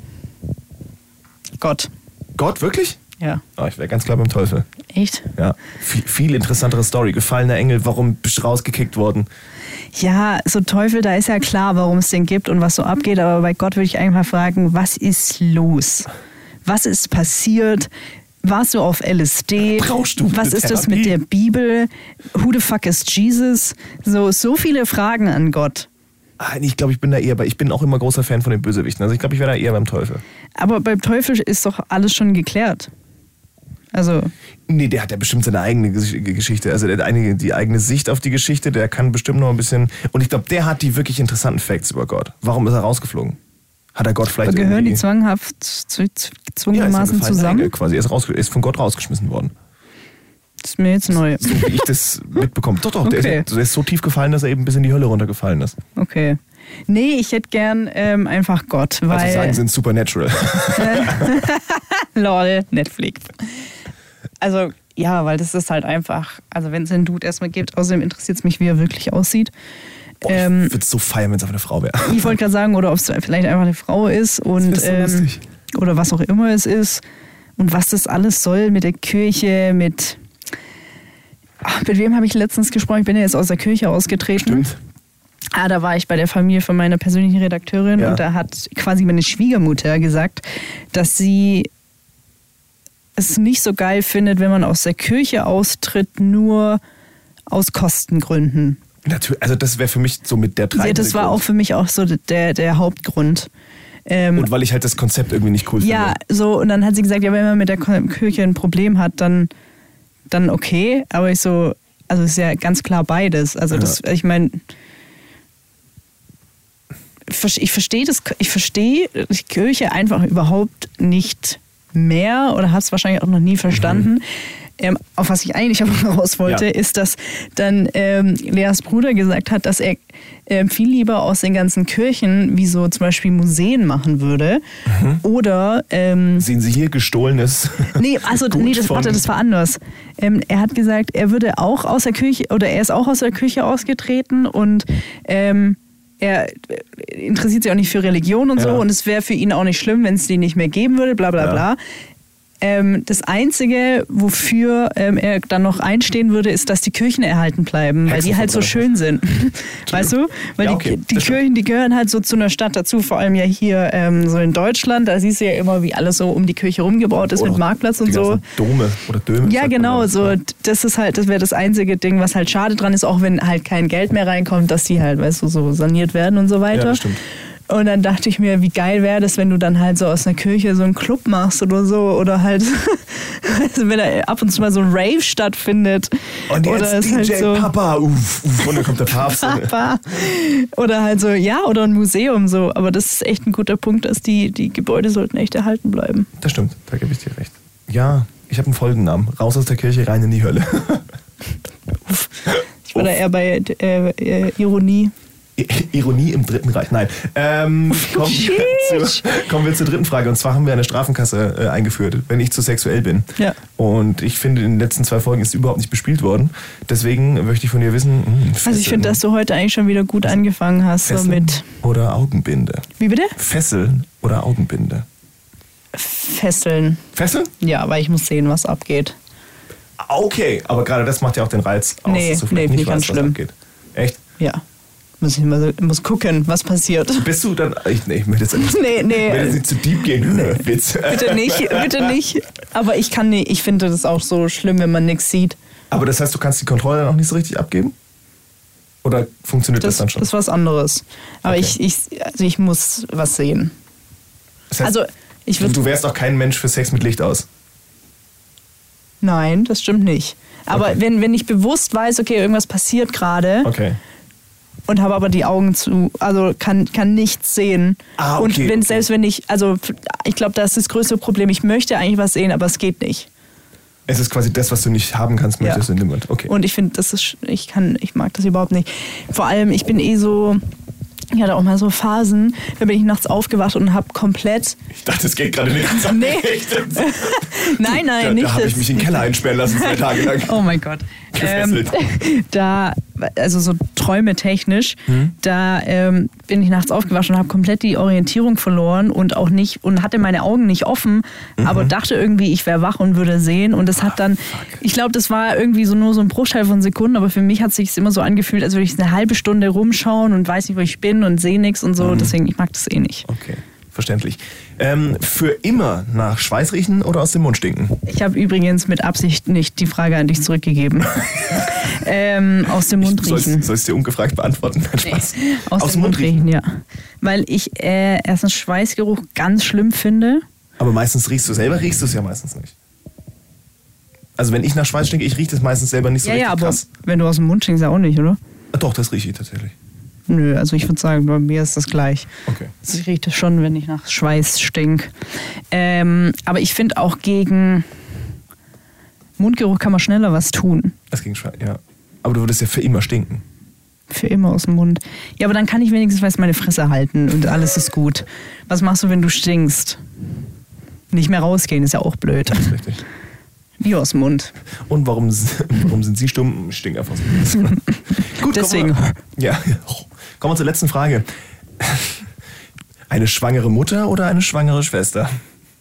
Gott. Gott, wirklich? Ja. Oh, ich wäre ganz klar beim Teufel. Echt? Ja. Viel interessantere Story. Gefallener Engel, warum bist du rausgekickt worden? Ja, so Teufel, da ist ja klar, warum es den gibt und was so abgeht. Aber bei Gott würde ich eigentlich mal fragen, was ist los? Was ist passiert? Warst du auf LSD? Brauchst du Was eine ist das Therapie? mit der Bibel? Who the fuck is Jesus? So viele Fragen an Gott. Ich glaube, ich bin da eher ich bin auch immer großer Fan von den Bösewichten. Also ich glaube, ich wäre da eher beim Teufel. Aber beim Teufel ist doch alles schon geklärt. Also, Nee, der hat ja bestimmt seine eigene Geschichte. Also der hat die eigene Sicht auf die Geschichte. Der kann bestimmt noch ein bisschen... Und ich glaube, der hat die wirklich interessanten Facts über Gott. Warum ist er rausgeflogen? Hat er Gott vielleicht gehören die irgendwie... gezwungenermaßen zusammen? Engel quasi. Er ist von Gott rausgeschmissen worden. Das ist mir jetzt neu. So wie ich das mitbekomme. Doch, Okay. der ist so tief gefallen, dass er eben bis in die Hölle runtergefallen ist. Okay. Nee, ich hätte gern einfach Gott, weil... Also sagen sie in Supernatural. Lol, Netflix. Also, ja, weil das ist halt einfach... Also, wenn es einen Dude erstmal gibt, außerdem interessiert es mich, wie er wirklich aussieht. Boah, ich würde es so feiern, wenn es auf eine Frau wäre. Ich wollte gerade sagen, oder ob es vielleicht einfach eine Frau ist und Das wär so lustig. oder was auch immer es ist und was das alles soll mit der Kirche, mit wem habe ich letztens gesprochen? Ich bin ja jetzt aus der Kirche ausgetreten. Stimmt. Da war ich bei der Familie von meiner persönlichen Redakteurin Ja. und da hat quasi meine Schwiegermutter gesagt, dass sie es nicht so geil findet, wenn man aus der Kirche austritt, nur aus Kostengründen. Natürlich, also das wäre für mich so mit der treibende Das war Grund. auch für mich auch so der Hauptgrund. Und weil ich halt das Konzept irgendwie nicht cool Ja, finde. so, und dann hat sie gesagt, ja, wenn man mit der Kirche ein Problem hat, dann okay. Aber ich so, also es ist ja ganz klar beides. Also das, ich meine, ich verstehe die Kirche einfach überhaupt nicht mehr oder habe es wahrscheinlich auch noch nie verstanden. Auf was ich eigentlich aber raus wollte, ist, dass dann Leas Bruder gesagt hat, dass er viel lieber aus den ganzen Kirchen wie so zum Beispiel Museen machen würde. Oder Sehen Sie hier gestohlenes? Das war anders. Er hat gesagt, er würde auch aus der Kirche, oder er ist auch aus der Kirche ausgetreten und er interessiert sich auch nicht für Religion und so und es wäre für ihn auch nicht schlimm, wenn es die nicht mehr geben würde, bla bla bla. Das Einzige, wofür er dann noch einstehen würde, ist, dass die Kirchen erhalten bleiben, weil die halt so schön sind. Weißt du? Weil Ja, okay, die Kirchen, die gehören halt so zu einer Stadt dazu, vor allem ja hier so in Deutschland. Da siehst du ja immer, wie alles so um die Kirche rumgebaut ist mit Marktplatz und so. Dome oder Döme. Ja, genau. So, das wäre das einzige Ding, was halt schade dran ist, auch wenn halt kein Geld mehr reinkommt, dass die halt, weißt du, so saniert werden und so weiter. Ja, das stimmt. Und dann dachte ich mir, wie geil wäre das, wenn du dann halt so aus einer Kirche so einen Club machst oder so. Oder halt, wenn da ab und zu mal so ein Rave stattfindet. Und jetzt oder DJ halt so, Papa, uff, und dann kommt der Papst. Papa. Oder halt so, ja, oder ein Museum so. Aber das ist echt ein guter Punkt, dass die Gebäude sollten echt erhalten bleiben. Das stimmt, da gebe ich dir recht. Ja, ich habe einen Folgennamen. Raus aus der Kirche, rein in die Hölle. Ich war da eher bei Ironie. Ironie im Dritten Reich. Nein. Kommen wir zur dritten Frage. Und zwar haben wir eine Strafenkasse eingeführt, wenn ich zu sexuell bin. Ja. Und ich finde, in den letzten 2 Folgen ist sie überhaupt nicht bespielt worden. Deswegen möchte ich von dir wissen... Also ich finde, dass du heute eigentlich schon wieder gut angefangen hast. So Fesseln mit oder Augenbinde? Wie bitte? Fesseln oder Augenbinde? Fesseln. Fesseln? Ja, weil ich muss sehen, was abgeht. Okay, aber gerade das macht ja auch den Reiz aus, Nee, dass du vielleicht nee, nicht ganz weißt, was schlimm. abgeht. Echt? Ja. Muss gucken, was passiert. Bist du dann... Ich möchte jetzt nicht, Nee. ich will jetzt nicht zu deep gehen. Witz. Bitte nicht. Aber ich kann nicht. Ich finde das auch so schlimm, wenn man nichts sieht. Aber das heißt, du kannst die Kontrolle dann auch nicht so richtig abgeben? Oder funktioniert das dann schon? Das ist was anderes. Aber Okay. ich muss was sehen. Das heißt, Also, ich würde... du wärst auch kein Mensch für Sex mit Licht aus. Nein, das stimmt nicht. Aber Okay. wenn ich bewusst weiß, okay, irgendwas passiert gerade Okay. und habe aber die Augen zu, also kann nichts sehen. Ah, okay, und okay. selbst wenn ich glaube, das ist das größte Problem. Ich möchte eigentlich was sehen, aber es geht nicht. Es ist quasi das, was du nicht haben kannst, möchtest du in dem Moment. Okay. Und ich finde, ich mag das überhaupt nicht. Vor allem, ich bin ich hatte auch mal so Phasen, da bin ich nachts aufgewacht und habe komplett... Ich dachte, es geht gerade nicht ganz Nein, nicht da habe ich mich in den Keller einsperren lassen 2 Tage lang. Oh mein Gott. Gefesselt. Also so träumetechnisch, da bin ich nachts aufgewacht und habe komplett die Orientierung verloren und hatte meine Augen nicht offen, aber dachte irgendwie, ich wäre wach und würde sehen. Und das hat dann, ich glaube, das war irgendwie nur so ein Bruchteil von Sekunden, aber für mich hat es sich immer so angefühlt, als würde ich eine halbe Stunde rumschauen und weiß nicht, wo ich bin und sehe nichts und so. Deswegen, ich mag das eh nicht. Okay. Verständlich. Für immer nach Schweiß riechen oder aus dem Mund stinken? Ich habe übrigens mit Absicht nicht die Frage an dich zurückgegeben. Aus dem Mund riechen. Soll ich es dir ungefragt beantworten? Spaß. Nee, aus dem Mund riechen, ja. Weil ich erstens Schweißgeruch ganz schlimm finde. Aber meistens riechst du es ja meistens nicht. Also wenn ich nach Schweiß stinke, ich rieche das meistens selber nicht so richtig krass. Ja, aber wenn du aus dem Mund stinkst, ja auch nicht, oder? Doch, das rieche ich tatsächlich. Nö, also ich würde sagen, bei mir ist das gleich. Okay. Also ich rieche das schon, wenn ich nach Schweiß stink. Aber ich finde auch gegen Mundgeruch kann man schneller was tun. Das gegen Schweiß, ja. Aber du würdest ja für immer stinken. Für immer aus dem Mund. Ja, aber dann kann ich wenigstens meine Fresse halten und alles ist gut. Was machst du, wenn du stinkst? Nicht mehr rausgehen, ist ja auch blöd. Das ist richtig. Wie aus dem Mund. Und warum sind Sie stumm? Ich stink einfach aus dem Mund. Gut, deswegen. Kommen wir zur letzten Frage. Eine schwangere Mutter oder eine schwangere Schwester?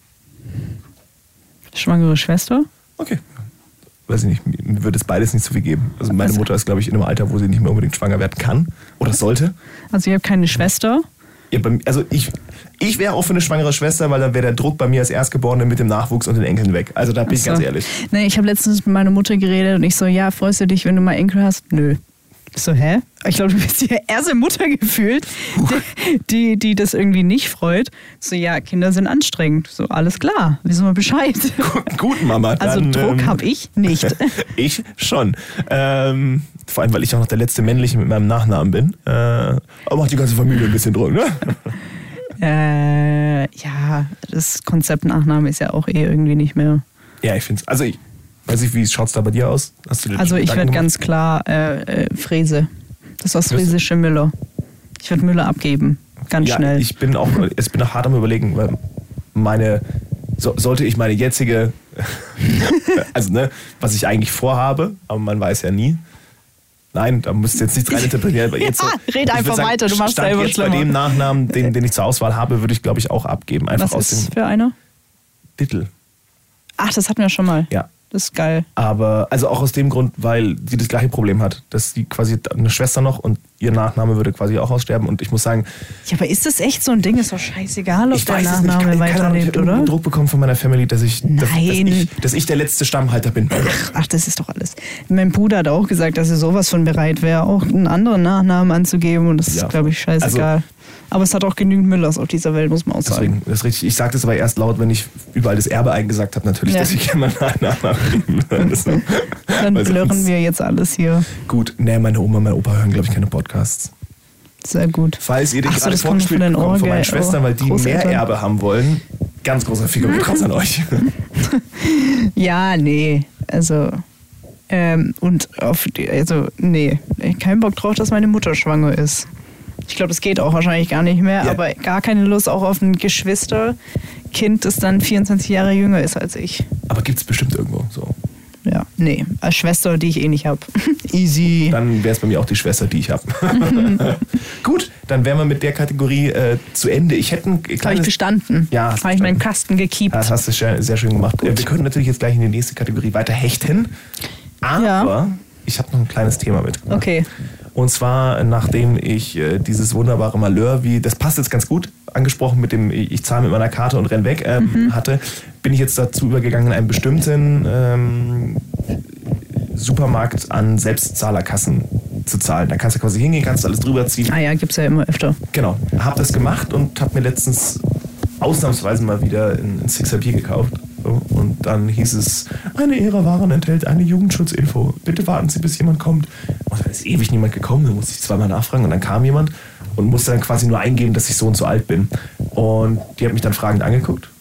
Schwangere Schwester? Okay. Weiß ich nicht, mir würde es beides nicht so viel geben. Also meine Mutter ist, glaube ich, in einem Alter, wo sie nicht mehr unbedingt schwanger werden kann oder sollte. Also ich habe keine Schwester? Ja, also ich wäre auch für eine schwangere Schwester, weil dann wäre der Druck bei mir als Erstgeborene mit dem Nachwuchs und den Enkeln weg. Also da bin ich ganz ehrlich. Nee, ich habe letztens mit meiner Mutter geredet und ich so, ja, freust du dich, wenn du mal Enkel hast? Nö. Ich so, hä? Ich glaube, du bist die erste Mutter gefühlt, die das irgendwie nicht freut. So, ja, Kinder sind anstrengend. So, alles klar, wissen wir Bescheid. Gut, Mama. Also dann, Druck habe ich nicht. Ich schon. Vor allem, weil ich auch noch der letzte Männliche mit meinem Nachnamen bin. Aber macht die ganze Familie ein bisschen Druck, ne? Ja, das Konzept Nachname ist ja auch irgendwie nicht mehr. Ja, ich finde es. Also ich weiß nicht, wie schaut es da bei dir aus? Also ich werde ganz klar Frese. Das ostfriesische Müller. Ich werde Müller abgeben. Ganz schnell. Ich bin auch hart am Überlegen, weil sollte ich meine jetzige, also ne, was ich eigentlich vorhabe, aber man weiß ja nie. Nein, da müsst ihr jetzt nichts reininterpretieren. Aber jetzt red einfach weiter, du machst selber jetzt bei dem Nachnamen, den ich zur Auswahl habe, würde ich, glaube ich, auch abgeben. Einfach was ist für einer? Dittel. Ach, das hatten wir schon mal. Ja. Das ist geil. Aber, also auch aus dem Grund, weil sie das gleiche Problem hat. Dass sie quasi eine Schwester noch und ihr Nachname würde quasi auch aussterben. Und ich muss sagen... Ja, aber ist das echt so ein Ding? Ist doch scheißegal, ob der Nachname weiterlebt, oder? Ich habe Druck bekommen von meiner Family, dass ich der letzte Stammhalter bin. Ach, das ist doch alles. Mein Bruder hat auch gesagt, dass er sowas von bereit wäre, auch einen anderen Nachnamen anzugeben. Und das ist, glaube ich, scheißegal. Also, aber es hat auch genügend Müllers auf dieser Welt, muss man auch sagen. Deswegen, das ist richtig. Ich sage das aber erst laut, wenn ich überall das Erbe eingesagt habe, natürlich, dass ich meinen Nachnamen nehme. Dann blurren wir jetzt alles hier. Gut, meine Oma, mein Opa hören, glaube ich, keine Podcasts. Sehr gut. Falls ihr den gerade vorgespielt bekommt von meinen Schwestern, weil die mehr Erbe haben wollen, ganz großer Finger mit Trotz an euch. Ja, nee. Also, nee. Kein Bock drauf, dass meine Mutter schwanger ist. Ich glaube, das geht auch wahrscheinlich gar nicht mehr, aber gar keine Lust auch auf ein Geschwisterkind, das dann 24 Jahre jünger ist als ich. Aber gibt es bestimmt irgendwo so. Ja, nee, als Schwester, die ich eh nicht habe. Easy. Dann wäre es bei mir auch die Schwester, die ich habe. Gut, dann wären wir mit der Kategorie zu Ende. Habe ich bestanden. Ja. Habe ich meinen Kasten gekiept. Das hast du sehr schön gemacht. Wir können natürlich jetzt gleich in die nächste Kategorie weiter hechten. Aber ich habe noch ein kleines Thema mitgebracht. Okay. Und zwar, nachdem ich dieses wunderbare Malheur, das passt jetzt ganz gut, angesprochen mit dem, ich zahle mit meiner Karte und renn weg, hatte, bin ich jetzt dazu übergegangen, in einem bestimmten Supermarkt an Selbstzahlerkassen zu zahlen. Da kannst du quasi hingehen, kannst alles drüber ziehen. Ah ja, gibt's ja immer öfter. Genau. Hab das gemacht und hab mir letztens ausnahmsweise mal wieder ein Sixer Bier gekauft. Und dann hieß es, eine Ihrer Waren enthält eine Jugendschutzinfo. Bitte warten Sie, bis jemand kommt. Und dann ist ewig niemand gekommen, dann musste ich zweimal nachfragen und dann kam jemand und musste dann quasi nur eingeben, dass ich so und so alt bin. Und die hat mich dann fragend angeguckt.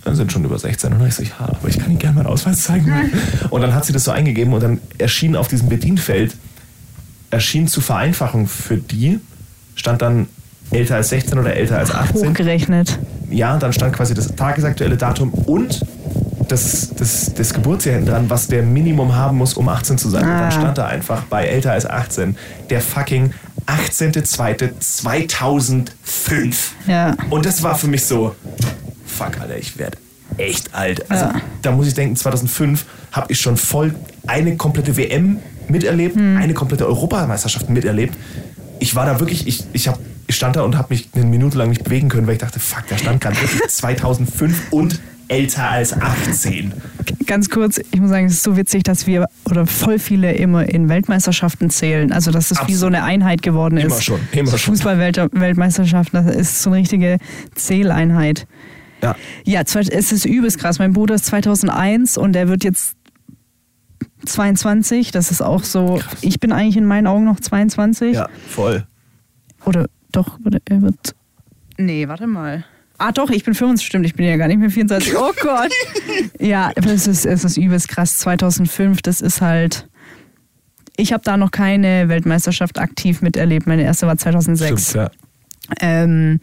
sind schon über 16. Und dann ich so, ja, aber ich kann Ihnen gerne meinen Ausweis zeigen. Und dann hat sie das so eingegeben und dann erschien auf diesem Bedienfeld, zur Vereinfachung für die, stand dann älter als 16 oder älter als 18. Hochgerechnet. Ja, dann stand quasi das tagesaktuelle Datum und das Geburtsjahr hinten dran, was der Minimum haben muss, um 18 zu sein. Und dann stand da einfach bei älter als 18 der fucking 18.02.2005. Ja. Und das war für mich so, fuck, Alter, ich werde echt alt. Also da muss ich denken, 2005 habe ich schon voll eine komplette WM miterlebt, eine komplette Europameisterschaft miterlebt. Ich war da wirklich, ich stand da und habe mich eine Minute lang nicht bewegen können, weil ich dachte, fuck, da stand gerade wirklich 2005 und älter als 18. Ganz kurz, ich muss sagen, es ist so witzig, dass wir oder voll viele immer in Weltmeisterschaften zählen. Also dass es wie so eine Einheit geworden ist. Immer schon. Fußball-Weltmeisterschaften, das ist so eine richtige Zähleinheit. Ja, es ist übelst krass. Mein Bruder ist 2001 und der wird jetzt 22. Das ist auch so, krass. Ich bin eigentlich in meinen Augen noch 22. Ja, voll. Oder doch, er wird... Nee, warte mal. Doch, ich bin 25, stimmt, ich bin ja gar nicht mehr 24. Oh Gott. Ja, es ist übelst krass. 2005, das ist halt... Ich habe da noch keine Weltmeisterschaft aktiv miterlebt. Meine erste war 2006. Stimmt, ja.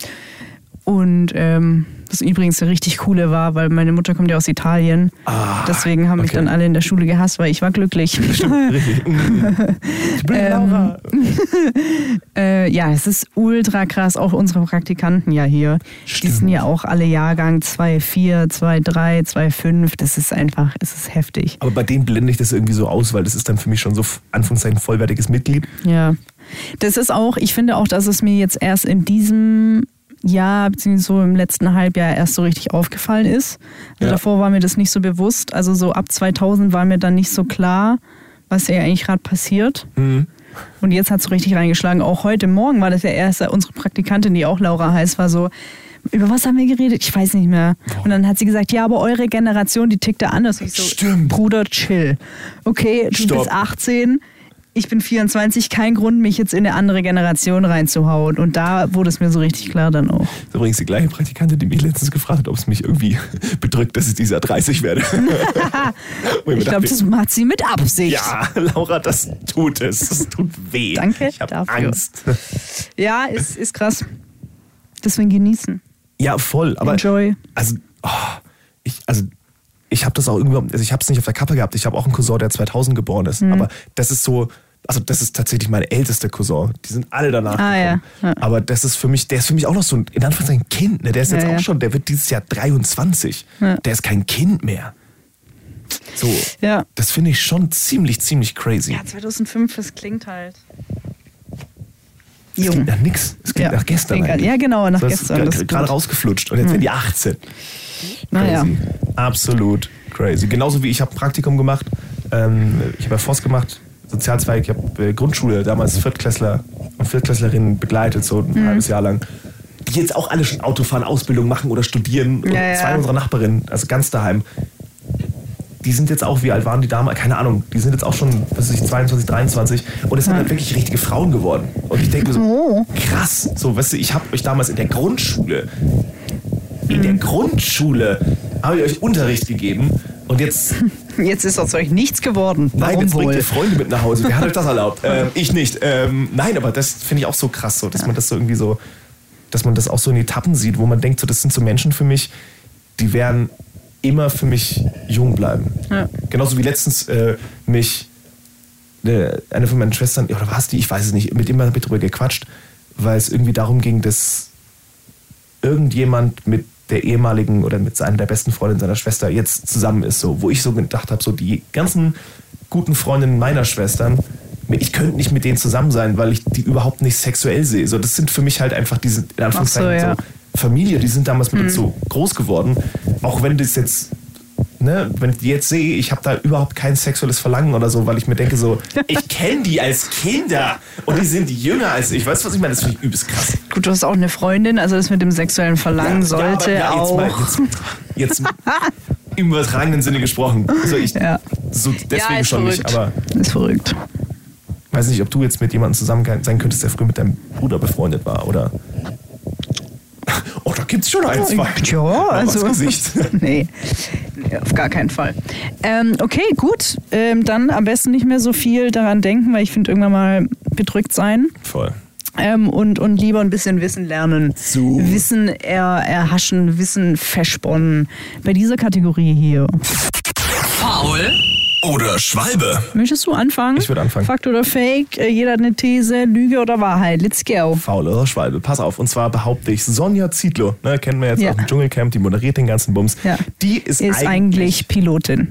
Das übrigens eine richtig coole war, weil meine Mutter kommt ja aus Italien. Deswegen haben mich dann alle in der Schule gehasst, weil ich war glücklich. Stimmt, richtig. Ich bin Laura. Ja, es ist ultra krass. Auch unsere Praktikanten ja hier. Stimmt. Die sind ja auch alle Jahrgang 2,4, 2,3, 2,5. Das ist einfach, es ist heftig. Aber bei denen blende ich das irgendwie so aus, weil das ist dann für mich schon so, Anführungszeichen, vollwertiges Mitglied. Ja. Das ist auch, ich finde auch, dass es mir jetzt erst in diesem Jahr, beziehungsweise so im letzten Halbjahr erst so richtig aufgefallen ist. Also davor war mir das nicht so bewusst. Also so ab 2000 war mir dann nicht so klar, was ja eigentlich gerade passiert. Mhm. Und jetzt hat es so richtig reingeschlagen. Auch heute Morgen war das ja erst unsere Praktikantin, die auch Laura heißt, war so, über was haben wir geredet? Ich weiß nicht mehr. Und dann hat sie gesagt, ja, aber eure Generation, die tickt da anders. Ich so, stimmt. Bruder, chill. Okay, du bist 18, ich bin 24, kein Grund, mich jetzt in eine andere Generation reinzuhauen. Und da wurde es mir so richtig klar dann auch. Das ist übrigens die gleiche Praktikantin, die mich letztens gefragt hat, ob es mich irgendwie bedrückt, dass ich dieses Jahr 30 werde. Ich glaube, das macht sie mit Absicht. Ja, Laura, das tut es. Das tut weh. Danke ich habe dafür. Angst. Ja, ist krass. Deswegen genießen. Ja, voll. Aber enjoy. Ich habe das auch irgendwie, also ich habe es nicht auf der Kappe gehabt. Ich habe auch einen Cousin, der 2000 geboren ist. Aber das ist so, also das ist tatsächlich mein ältester Cousin. Die sind alle danach gekommen. Ja. Aber das ist für mich, der ist für mich auch noch so ein, in Anführungszeichen, Kind. Ne? Der ist jetzt auch schon, der wird dieses Jahr 23. Ja. Der ist kein Kind mehr. So, das finde ich schon ziemlich crazy. Ja, 2005, das klingt halt... Es klingt nach nix. Es klingt nach gestern. Ja, genau, nach gestern. Gerade rausgeflutscht und jetzt werden die 18. Naja. Absolut crazy. Genauso wie ich habe ein Praktikum gemacht. Ich habe ja FOS gemacht, Sozialzweig. Ich habe Grundschule, damals Viertklässler und Viertklässlerinnen begleitet, so ein halbes Jahr lang. Die jetzt auch alle schon Autofahren, Ausbildung machen oder studieren. Und zwei unserer Nachbarinnen, also ganz daheim, die sind jetzt auch, wie alt waren die damals? Keine Ahnung. Die sind jetzt auch schon, 22, 23. Und es sind halt wirklich richtige Frauen geworden. Und ich denke mir so, krass. So, weißt du, ich habe euch damals in der Grundschule habe ich euch Unterricht gegeben. Und jetzt... Jetzt ist aus euch nichts geworden. Nein, jetzt bringt ihr Freunde mit nach Hause. Wer hat euch das erlaubt? Ich nicht. Nein, aber das finde ich auch so krass, so, dass man das so irgendwie so... Dass man das auch so in Etappen sieht, wo man denkt, so, das sind so Menschen für mich, die werden immer für mich jung bleiben. Ja. Genauso wie letztens mich eine von meinen Schwestern, oder war es die, ich weiß es nicht, mit dem habe ich drüber gequatscht, weil es irgendwie darum ging, dass irgendjemand mit der ehemaligen oder mit einer der besten Freundinnen seiner Schwester jetzt zusammen ist, so, wo ich so gedacht habe, so die ganzen guten Freundinnen meiner Schwestern, ich könnte nicht mit denen zusammen sein, weil ich die überhaupt nicht sexuell sehe. So, das sind für mich halt einfach diese, in Anführungszeichen, so Familie, die sind damals mit uns so groß geworden. Auch wenn das jetzt, ne, wenn ich die jetzt sehe, ich habe da überhaupt kein sexuelles Verlangen oder so, weil ich mir denke so, ich kenne die als Kinder und die sind jünger als ich. Weißt du, was ich meine? Das finde ich übelst krass. Gut, du hast auch eine Freundin, also das mit dem sexuellen Verlangen sollte auch... Jetzt im übertragenen Sinne gesprochen. Also so deswegen schon verrückt. Nicht, aber... Ist verrückt. Ich weiß nicht, ob du jetzt mit jemandem zusammen sein könntest, der früher mit deinem Bruder befreundet war, oder... Oh, da Gibt's schon ein, zwei. Ja, also. Aufs Gesicht. Nee, auf gar keinen Fall. Okay, gut. Dann am besten nicht mehr so viel daran denken, weil ich finde, irgendwann mal bedrückt sein. Voll. Und lieber ein bisschen Wissen lernen. So. Wissen erhaschen, Wissen versponnen. Bei dieser Kategorie hier. Faul oder Schwalbe? Möchtest du anfangen? Ich würde anfangen. Fakt oder Fake? Jeder hat eine These. Lüge oder Wahrheit? Let's go. Faul oder Schwalbe. Pass auf. Und zwar behaupte ich, Sonja Zietlow, ne, kennen wir jetzt Ja. aus dem Dschungelcamp, die moderiert den ganzen Bums. Ja. Die ist eigentlich Pilotin.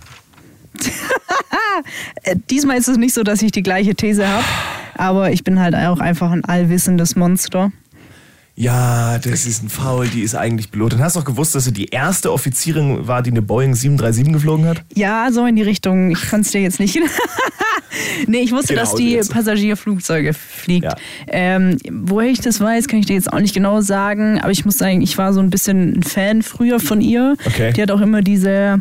Diesmal ist es nicht so, dass ich die gleiche These habe, aber ich bin halt auch einfach ein allwissendes Monster. Ja, das ist ein Faul, die ist eigentlich Pilotin. Hast du auch gewusst, dass sie die erste Offizierin war, die eine Boeing 737 geflogen hat? Ja, so in die Richtung. Ich kann es dir jetzt nicht. Nee, ich wusste, Genau, dass die jetzt. Passagierflugzeuge fliegt. Ja. Woher ich das weiß, kann ich dir jetzt auch nicht genau sagen, aber ich muss sagen, ich war so ein bisschen ein Fan früher von ihr. Okay. Die hat auch immer diese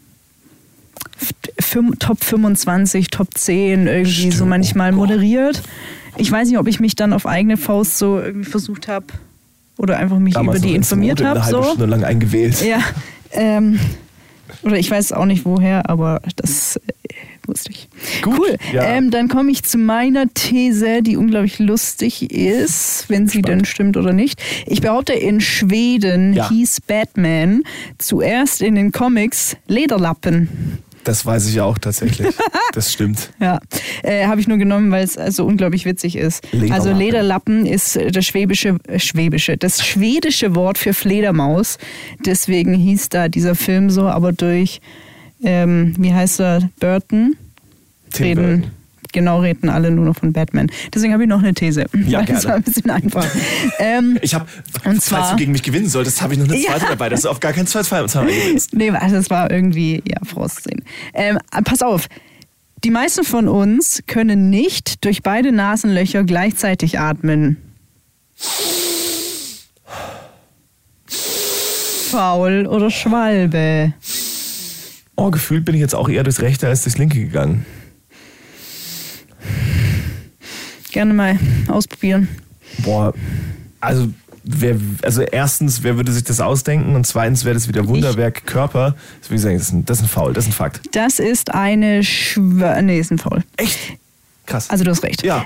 Top 25, Top 10 irgendwie Stimmt, so manchmal oh Gott. moderiert. Ich weiß nicht, ob ich mich dann auf eigene Faust so irgendwie versucht habe oder einfach mich Damals über die noch informiert eine habe. halbe So. Stunde lang eingewählt. Ja, oder ich weiß auch nicht woher, aber das wusste ich. Gut, Cool. ja. Dann komme ich zu meiner These, die unglaublich lustig ist, wenn sie denn stimmt oder nicht. Ich behaupte, in Schweden Ja. hieß Batman zuerst in den Comics Lederlappen. Das weiß ich auch tatsächlich. Das stimmt. Ja, habe ich nur genommen, weil es also unglaublich witzig ist. Lederlappen. Also Lederlappen ist das schwedische Wort für Fledermaus. Deswegen hieß da dieser Film so, aber durch, wie heißt er, Burton? Tim Burton. Reden alle nur noch von Batman. Deswegen habe ich noch eine These. Ja, Weil das gerne. war ein bisschen einfach. Ich habe, Und falls zwar- du gegen mich gewinnen solltest, habe ich noch eine zweite dabei. Das ist auf gar keinen Fall gewinnst. Nee, also das war irgendwie, ja, vorauszusehen. Pass auf. Die meisten von uns können nicht durch beide Nasenlöcher gleichzeitig atmen. Faul oder Schwalbe? Oh, gefühlt bin ich jetzt auch eher durchs rechte als durchs linke gegangen. Gerne mal ausprobieren. Boah, also erstens, wer würde sich das ausdenken? Und zweitens wäre das wieder Wunderwerk Körper. Das will ich sagen, das ist ein Faul, das ist ein Fakt. Das ist eine ist ein Faul. Echt? Krass. Also du hast recht. Ja.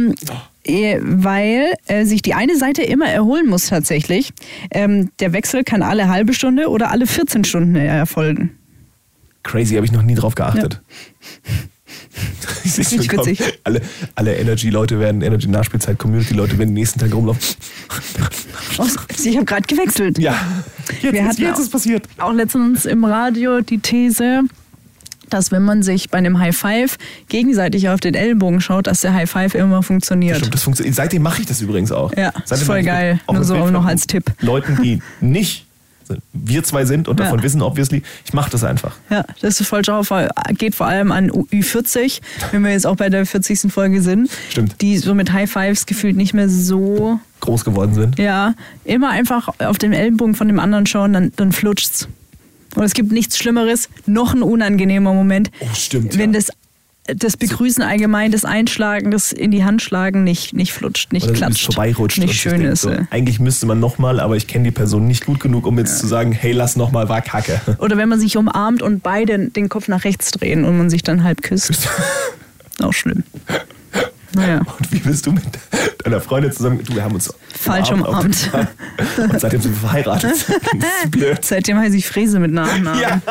Weil sich die eine Seite immer erholen muss tatsächlich. Der Wechsel kann alle halbe Stunde oder alle 14 Stunden erfolgen. Crazy, habe ich noch nie drauf geachtet. Ich sehe Richtig schon, witzig. alle Energy-Leute werden, Energy-Nachspielzeit-Community-Leute werden nächsten Tag rumlaufen. Ich habe gerade gewechselt. Ja, Wir hatten jetzt ist es passiert. auch letztens im Radio die These, dass wenn man sich bei einem High Five gegenseitig auf den Ellenbogen schaut, dass der High Five immer funktioniert. Stimmt, das funktioniert. Seitdem mache ich das übrigens auch. Ja, Seitdem ist voll mache ich geil. auch Nur mit so Bildern noch von als Tipp. Leuten, die nicht wir zwei sind und davon Ja. wissen, obviously. Ich mache das einfach. Ja, das ist voll schau, geht vor allem an Ü40, wenn wir jetzt auch bei der 40. Folge sind. Stimmt. Die so mit High Fives gefühlt nicht mehr so, Groß geworden sind. ja, immer einfach auf den Ellenbogen von dem anderen schauen, dann flutscht's. Und es gibt nichts Schlimmeres, noch ein unangenehmer Moment, Oh, stimmt. wenn ja. das Begrüßen allgemein, das Einschlagen, das in die Hand schlagen nicht flutscht, nicht Oder klatscht, vorbeirutscht. nicht und schön sich denkt ist. so, eigentlich müsste man nochmal, aber ich kenne die Person nicht gut genug, um jetzt zu sagen, hey, lass nochmal, war kacke. Oder wenn man sich umarmt und beide den Kopf nach rechts drehen und man sich dann halb küsst. Auch schlimm. Naja. Und wie bist du mit deiner Freundin zusammen? Du, wir haben uns Falsch umarmt. Und seitdem sind wir verheiratet. Das ist blöd. Seitdem heiße ich Fräse mit Nachnamen. Ja,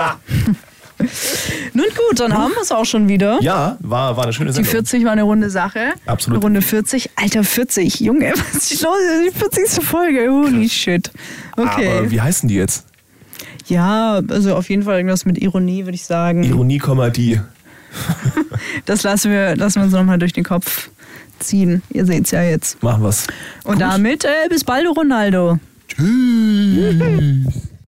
Nun gut, dann haben wir es auch schon wieder. ja war eine schöne Die Sendung. 40 war eine runde Sache. Absolut. Eine Runde 40. Alter, 40. Junge, was ist los? Die 40. Folge. Holy shit. Okay. Aber wie heißen die jetzt? Ja, also auf jeden Fall irgendwas mit Ironie, würde ich sagen. Ironie, die. Das lassen wir uns nochmal durch den Kopf ziehen. Ihr seht es ja jetzt. Machen wir's. Und damit bis bald, Ronaldo. Tschüss.